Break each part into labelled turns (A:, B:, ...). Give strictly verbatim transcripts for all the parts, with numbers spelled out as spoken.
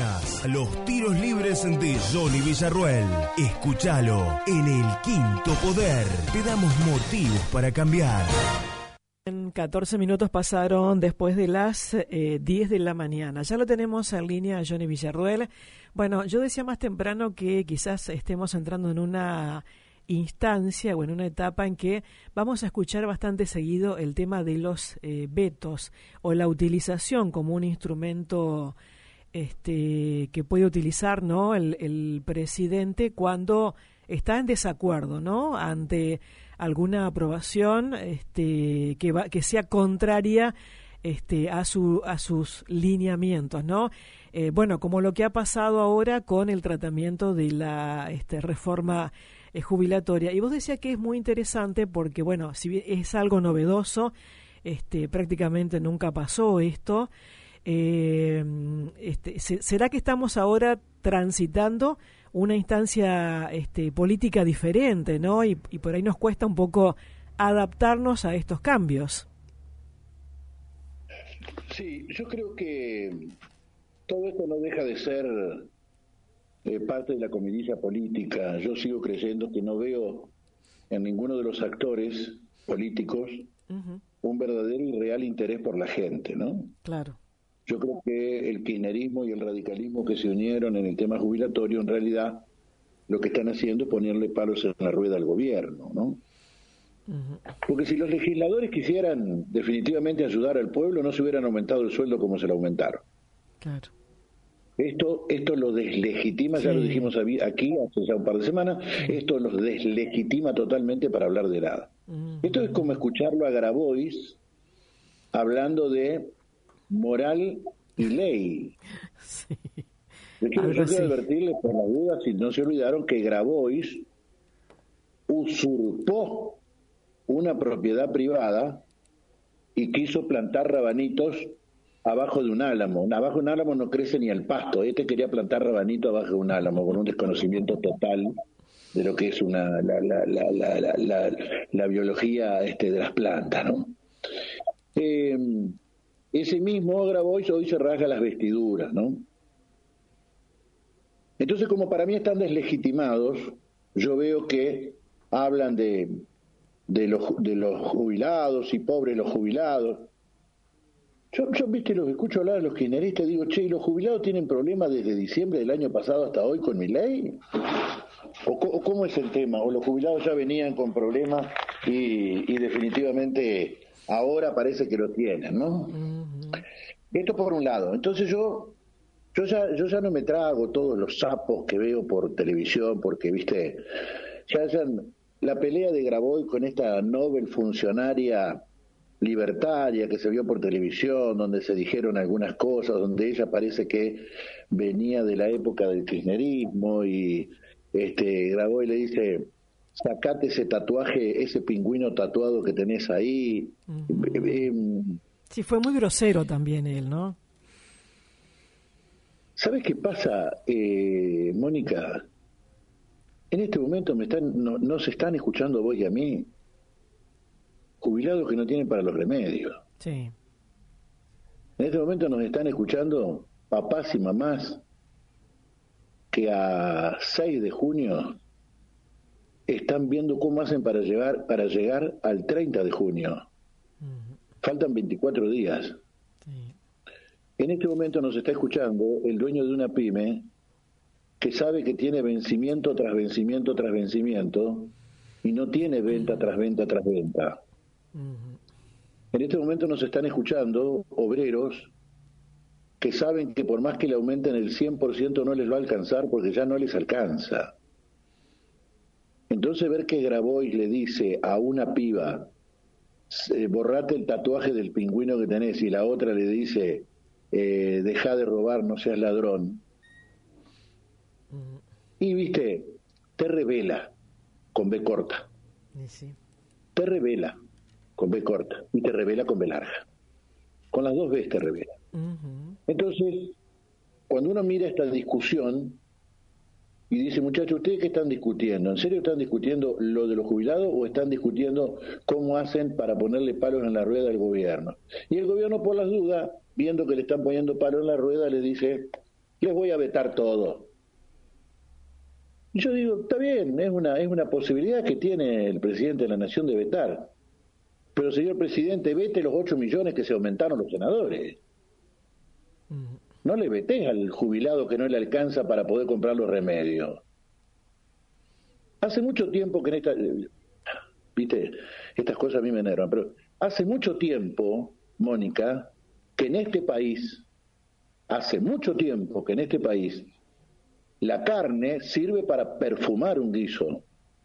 A: mañanas, los tiros libres de Johnny Villarruel. Escúchalo en El Quinto Poder. Te damos motivos para cambiar.
B: En catorce minutos pasaron después de las eh, diez de la mañana. Ya lo tenemos en línea a Johnny Villarruel. Bueno, yo decía más temprano que quizás estemos entrando en una instancia o en una etapa en que vamos a escuchar bastante seguido el tema de los eh, vetos o la utilización como un instrumento este que puede utilizar, ¿no?, el, el presidente cuando está en desacuerdo, ¿no?, ante alguna aprobación este que va que sea contraria este a su a sus lineamientos, ¿no? Eh, bueno, como lo que ha pasado ahora con el tratamiento de la este, reforma eh, jubilatoria. Y vos decías que es muy interesante porque, bueno, si bien es algo novedoso, este prácticamente nunca pasó esto. Eh, este, ¿será que estamos ahora transitando una instancia este, política diferente, ¿no? Y, y por ahí nos cuesta un poco adaptarnos a estos cambios.
C: Sí, yo creo que todo esto no deja de ser eh, parte de la comidilla política. Yo sigo creyendo que no veo en ninguno de los actores políticos uh-huh. un verdadero y real interés por la gente, ¿no?
B: Claro.
C: Yo creo que el kirchnerismo y el radicalismo que se unieron en el tema jubilatorio, en realidad, lo que están haciendo es ponerle palos en la rueda al gobierno, ¿no? Uh-huh. Porque si los legisladores quisieran definitivamente ayudar al pueblo, no se hubieran aumentado el sueldo como se lo aumentaron.
B: Claro.
C: Esto, esto lo deslegitima, sí. Ya lo dijimos aquí hace ya un par de semanas, uh-huh. Esto los deslegitima totalmente para hablar de nada. Uh-huh. Esto es como escucharlo a Grabois hablando de moral y ley.
B: Sí.
C: Yo quiero, yo quiero advertirles por la duda, si no se olvidaron, que Grabois usurpó una propiedad privada y quiso plantar rabanitos abajo de un álamo. Abajo de un álamo no crece ni el pasto. Este quería plantar rabanito abajo de un álamo con un desconocimiento total de lo que es una la, la, la, la, la, la, la biología este, de las plantas, ¿no? Eh, ese mismo Grabois hoy se rasga las vestiduras, ¿no? Entonces, como para mí están deslegitimados, yo veo que hablan de de los de los jubilados y pobres los jubilados. Yo, yo viste, los escucho hablar a los kirchneristas y digo, che, ¿y los jubilados tienen problemas desde diciembre del año pasado hasta hoy con Milei? ¿O, o cómo es el tema? ¿O los jubilados ya venían con problemas y, y definitivamente ahora parece que lo tienen, ¿no? Uh-huh. Esto por un lado. Entonces yo yo ya yo ya no me trago todos los sapos que veo por televisión, porque, viste, ya hayan la pelea de Grabois con esta Nobel funcionaria libertaria que se vio por televisión, donde se dijeron algunas cosas, donde ella parece que venía de la época del kirchnerismo y este Grabois le dice, sacate ese tatuaje, ese pingüino tatuado que tenés ahí. Uh-huh. Eh, eh,
B: sí, fue muy grosero también él, ¿no?
C: ¿Sabes qué pasa, eh, Mónica? En este momento me están, no, no se están escuchando vos y a mí, jubilados que no tienen para los remedios.
B: Sí.
C: En este momento nos están escuchando papás y mamás que a seis de junio están viendo cómo hacen para llegar, para llegar al treinta de junio. Uh-huh. Faltan veinticuatro días. Sí. En este momento nos está escuchando el dueño de una pyme que sabe que tiene vencimiento tras vencimiento tras vencimiento y no tiene venta tras venta tras venta. Uh-huh. En este momento nos están escuchando obreros que saben que por más que le aumenten el cien por ciento no les va a alcanzar porque ya no les alcanza. Entonces ver que Grabois le dice a una piba, borrate el tatuaje del pingüino que tenés, y la otra le dice, eh, deja de robar, no seas ladrón. Uh-huh. Y viste, te revela con B corta.
B: Sí.
C: Te revela con B corta y te revela con B larga. Con las dos B's te revela. Uh-huh. Entonces, cuando uno mira esta discusión y dice, muchachos, ¿ustedes qué están discutiendo? ¿En serio están discutiendo lo de los jubilados o están discutiendo cómo hacen para ponerle palos en la rueda al gobierno? Y el gobierno, por las dudas, viendo que le están poniendo palos en la rueda, le dice, les voy a vetar todo. Y yo digo, está bien, es una, es una posibilidad que tiene el presidente de la Nación de vetar. Pero, señor presidente, vete los ocho millones que se aumentaron los senadores. No le vetés al jubilado que no le alcanza para poder comprar los remedios. Hace mucho tiempo que en esta... Viste, estas cosas a mí me enervan, pero hace mucho tiempo, Mónica, que en este país, hace mucho tiempo que en este país, la carne sirve para perfumar un guiso.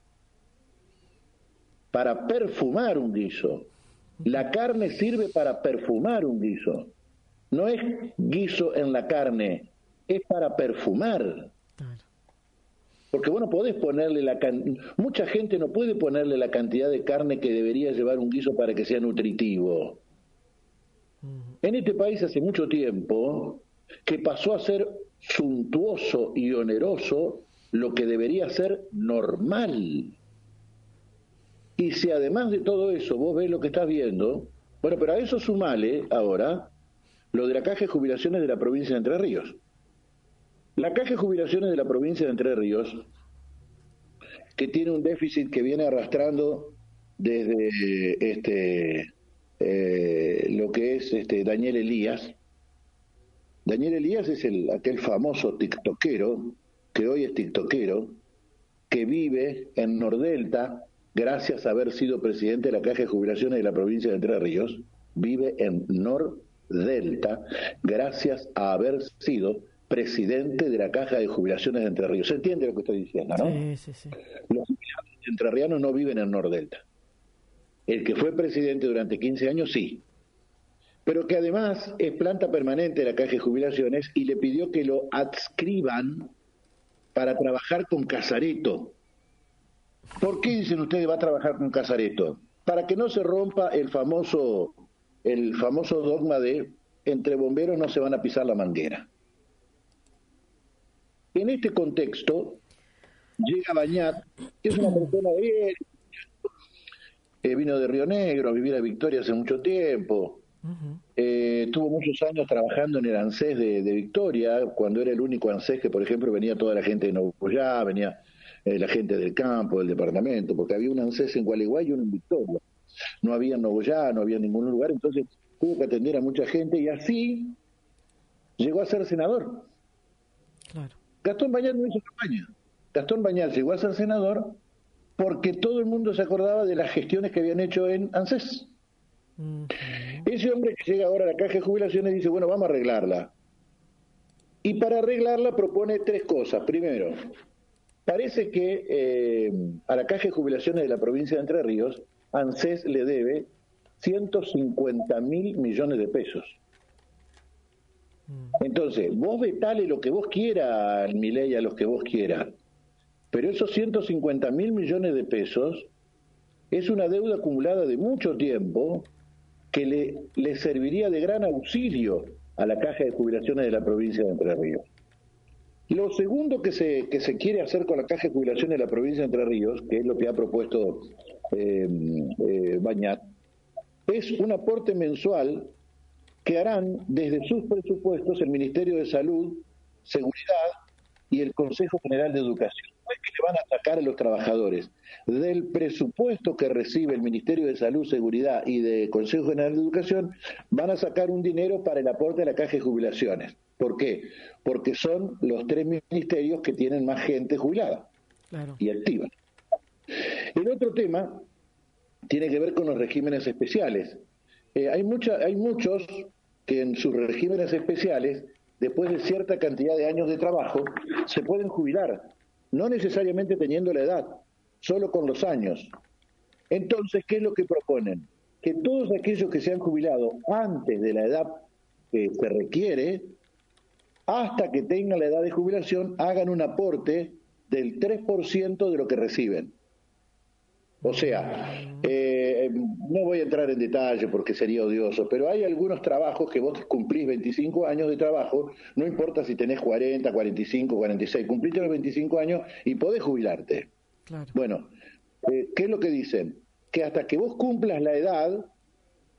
C: Para perfumar un guiso. La carne sirve para perfumar un guiso. No es guiso en la carne, es para perfumar. Porque vos no podés ponerle la can... mucha gente no puede ponerle la cantidad de carne que debería llevar un guiso para que sea nutritivo. En este país hace mucho tiempo que pasó a ser suntuoso y oneroso lo que debería ser normal. Y si además de todo eso vos ves lo que estás viendo, bueno, pero a eso sumale ahora lo de la Caja de Jubilaciones de la provincia de Entre Ríos. La Caja de Jubilaciones de la provincia de Entre Ríos, que tiene un déficit que viene arrastrando desde este eh, lo que es este Daniel Elías. Daniel Elías es el aquel famoso tiktokero, que hoy es tiktokero, que vive en Nordelta gracias a haber sido presidente de la Caja de Jubilaciones de la provincia de Entre Ríos. Vive en Nordelta gracias a haber sido presidente de la Caja de Jubilaciones de Entre Ríos. ¿Se entiende lo que estoy diciendo, no?
B: Sí, sí, sí.
C: Los entrerrianos no viven en Nordelta. El que fue presidente durante quince años, sí. Pero que además es planta permanente de la Caja de Jubilaciones y le pidió que lo adscriban para trabajar con Casareto. ¿Por qué, dicen ustedes, va a trabajar con Casareto? Para que no se rompa el famoso, el famoso dogma de entre bomberos no se van a pisar la manguera. En este contexto, llega Bañat, que es una persona de bien, eh, vino de Río Negro a vivir a Victoria hace mucho tiempo, uh-huh. eh, tuvo muchos años trabajando en el ANSES de, de Victoria, cuando era el único ANSES que, por ejemplo, venía toda la gente de Nogoyá, venía eh, la gente del campo, del departamento, porque había un ANSES en Gualeguay y uno en Victoria. No había en Nogoyá, no había en ningún lugar, entonces tuvo que atender a mucha gente y así llegó a ser senador. Claro. Gastón Bañat no hizo campaña. Gastón Bañat llegó a ser senador porque todo el mundo se acordaba de las gestiones que habían hecho en ANSES. Uh-huh. Ese hombre que llega ahora a la Caja de Jubilaciones dice, bueno, vamos a arreglarla. Y para arreglarla propone tres cosas. Primero, parece que eh, a la Caja de Jubilaciones de la provincia de Entre Ríos, ANSES le debe ciento cincuenta mil millones de pesos. Entonces, vos vetale lo que vos quieras, Milei, a los que vos quieras, pero esos ciento cincuenta mil millones de pesos es una deuda acumulada de mucho tiempo que le, le serviría de gran auxilio a la Caja de Jubilaciones de la provincia de Entre Ríos. Lo segundo que se, que se quiere hacer con la Caja de Jubilaciones de la provincia de Entre Ríos, que es lo que ha propuesto eh, eh, Bañat, es un aporte mensual que harán desde sus presupuestos el Ministerio de Salud, Seguridad y el Consejo General de Educación. No es que le van a sacar a los trabajadores. Del presupuesto que recibe el Ministerio de Salud, Seguridad y del Consejo General de Educación, van a sacar un dinero para el aporte a la Caja de Jubilaciones. ¿Por qué? Porque son los tres ministerios que tienen más gente jubilada, claro, y activa. El otro tema tiene que ver con los regímenes especiales. Eh, hay, mucha, hay muchos que en sus regímenes especiales, después de cierta cantidad de años de trabajo, se pueden jubilar, no necesariamente teniendo la edad, solo con los años. Entonces, ¿qué es lo que proponen? Que todos aquellos que se han jubilado antes de la edad que se requiere, hasta que tengan la edad de jubilación, hagan un aporte del tres por ciento de lo que reciben. O sea, eh, no voy a entrar en detalle porque sería odioso, pero hay algunos trabajos que vos cumplís veinticinco años de trabajo, no importa si tenés cuarenta, cuarenta y cinco, cuarenta y seis, cumpliste los veinticinco años y podés jubilarte. Claro. Bueno, eh, ¿qué es lo que dicen? Que hasta que vos cumplas la edad,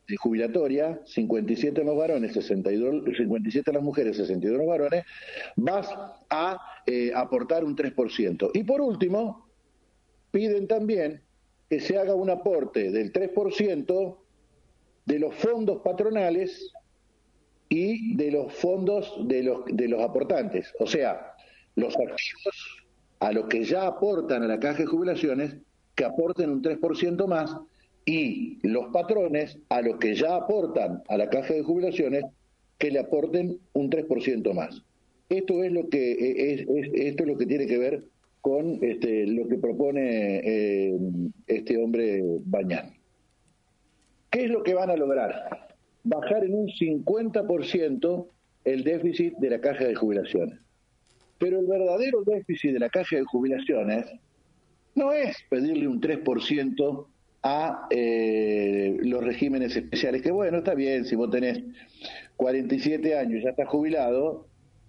C: de jubilatoria, cincuenta y siete en los varones, sesenta y dos, cincuenta y siete en las mujeres, sesenta y dos en los varones, vas a eh, aportar un tres por ciento. Y por último, piden también que se haga un aporte del tres por ciento de los fondos patronales y de los fondos de los, de los aportantes. O sea, los activos a los que ya aportan a la caja de jubilaciones, que aporten un tres por ciento más, y los patrones a los que ya aportan a la caja de jubilaciones, que le aporten un tres por ciento más. Esto es lo que es, es esto es lo que tiene que ver con este, lo que propone eh, este hombre Bañán. ¿Qué es lo que van a lograr? Bajar en un cincuenta por ciento el déficit de la caja de jubilaciones. Pero el verdadero déficit de la caja de jubilaciones no es pedirle un tres por ciento a eh, los regímenes especiales, que bueno, está bien, si vos tenés cuarenta y siete años y ya estás jubilado,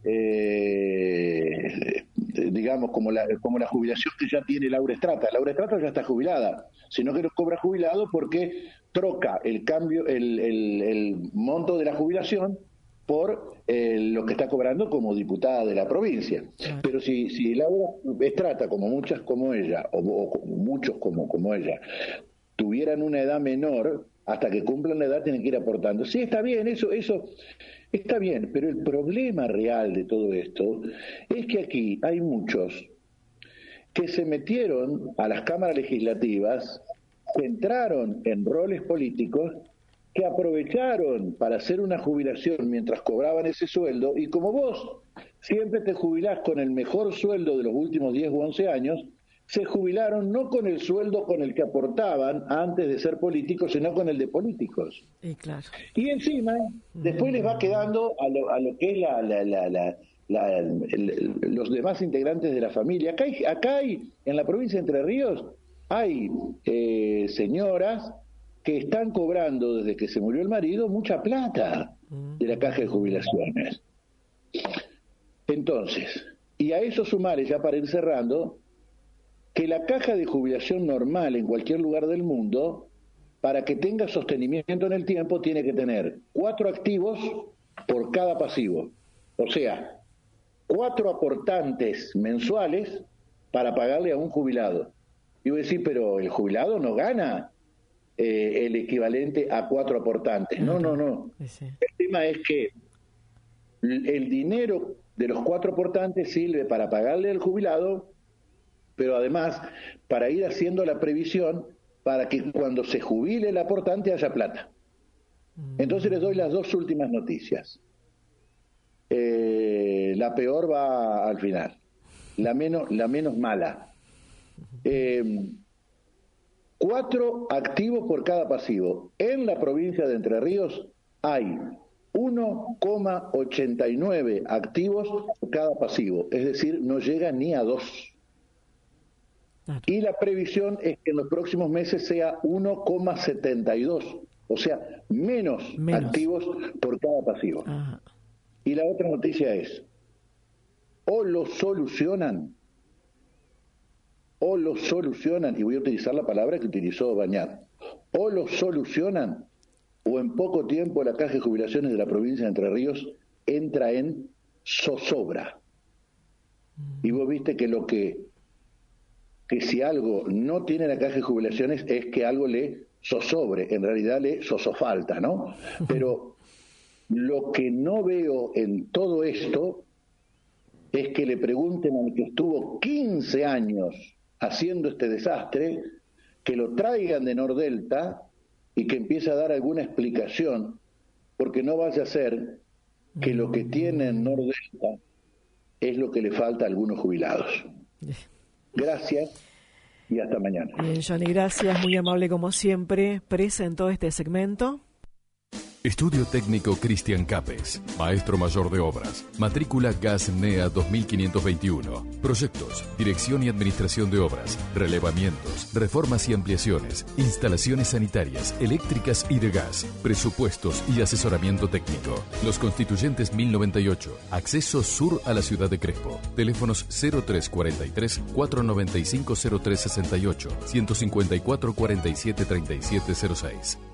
C: eh, digamos, como la, como la jubilación que ya tiene Laura Estrata. Laura Estrata ya está jubilada, sino que no cobra jubilado porque troca el cambio, el, el, el monto de la jubilación por eh, lo que está cobrando como diputada de la provincia. Pero si, si Laura Estrata, como muchas como ella, o, o muchos como, como ella, tuvieran una edad menor, hasta que cumplan la edad tienen que ir aportando. Sí, está bien, eso, eso está bien, pero el problema real de todo esto es que aquí hay muchos que se metieron a las cámaras legislativas, que entraron en roles políticos, que aprovecharon para hacer una jubilación mientras cobraban ese sueldo, y como vos siempre te jubilás con el mejor sueldo de los últimos diez u once años, se jubilaron no con el sueldo con el que aportaban antes de ser políticos, sino con el de políticos.
B: Y, claro.
C: y encima, después les va quedando a lo, a lo que es la, la, la, la, la el, el, los demás integrantes de la familia. Acá hay, acá hay, en la provincia de Entre Ríos, hay eh, señoras que están cobrando desde que se murió el marido mucha plata de la caja de jubilaciones. Entonces, y a eso sumarle, ya para ir cerrando, que la caja de jubilación normal en cualquier lugar del mundo, para que tenga sostenimiento en el tiempo, tiene que tener cuatro activos por cada pasivo. O sea, cuatro aportantes mensuales para pagarle a un jubilado. Y voy a decir, pero el jubilado no gana eh, el equivalente a cuatro aportantes. No, no, no. Sí. El tema es que el dinero de los cuatro aportantes sirve para pagarle al jubilado, pero además para ir haciendo la previsión para que cuando se jubile el aportante haya plata. Entonces les doy las dos últimas noticias. Eh, la peor va al final, la menos, la menos mala. Eh, cuatro activos por cada pasivo. En la provincia de Entre Ríos hay uno coma ochenta y nueve activos por cada pasivo, es decir, no llega ni a dos. Y la previsión es que en los próximos meses sea uno coma setenta y dos, o sea, menos, menos activos por cada pasivo. Ajá. Y la otra noticia es, o lo solucionan, o lo solucionan, y voy a utilizar la palabra que utilizó Bañán, o lo solucionan, o en poco tiempo la caja de jubilaciones de la provincia de Entre Ríos entra en zozobra. Mm. Y vos viste que lo que que si algo no tiene la caja de jubilaciones es que algo le zozobre, en realidad le zozofalta, ¿no? Pero lo que no veo en todo esto es que le pregunten al que estuvo quince años haciendo este desastre, que lo traigan de Nordelta y que empiece a dar alguna explicación, porque no vaya a ser que lo que tiene en Nordelta es lo que le falta a algunos jubilados. Gracias y hasta mañana.
B: Bien, Johnny, gracias, muy amable como siempre. Presentó este segmento.
D: Estudio Técnico Cristian Capes, Maestro Mayor de Obras, matrícula G A S N E A dos mil quinientos veintiuno. Proyectos, dirección y administración de obras, relevamientos, reformas y ampliaciones, instalaciones sanitarias, eléctricas y de gas, presupuestos y asesoramiento técnico. Los Constituyentes mil noventa y ocho, acceso sur a la ciudad de Crespo. Teléfonos cero tres cuarenta y tres, cuatrocientos noventa y cinco, cero tres sesenta y ocho, ciento cincuenta y cuatro, cuarenta y siete, treinta y siete cero seis.